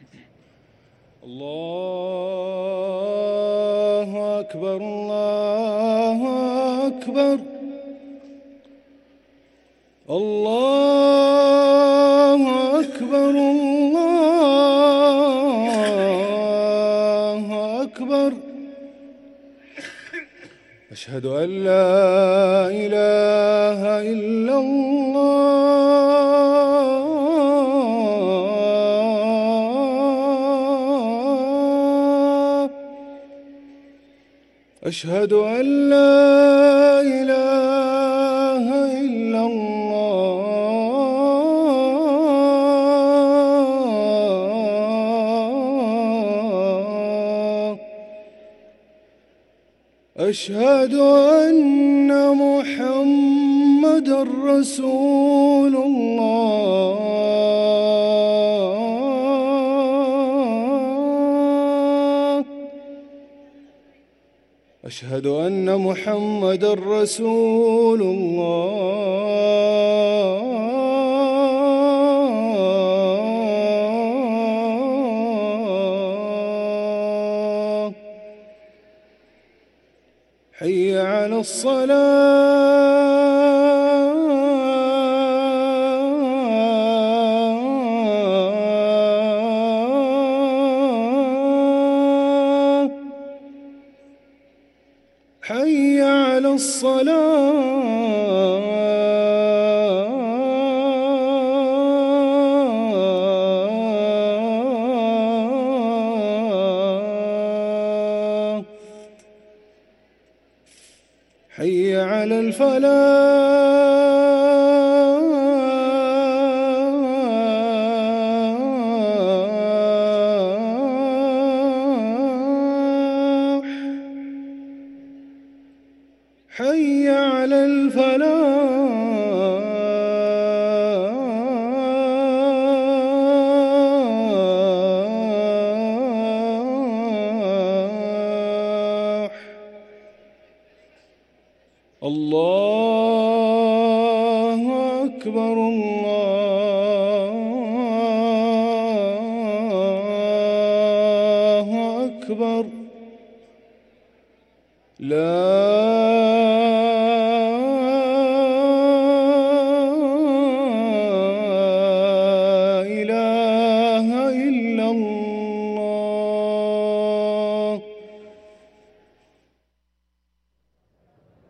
الله أكبر الله أكبر الله أكبر الله أكبر. أشهد أن لا إله إلا الله. أشهد أن لا إله إلا الله. أشهد أن محمدًا رسول الله. أشهد أن محمدًا رسول الله. حي على الصلاة. حي على الصلاة. حي على الفلاح. حي على الفلاح. الله أكبر الله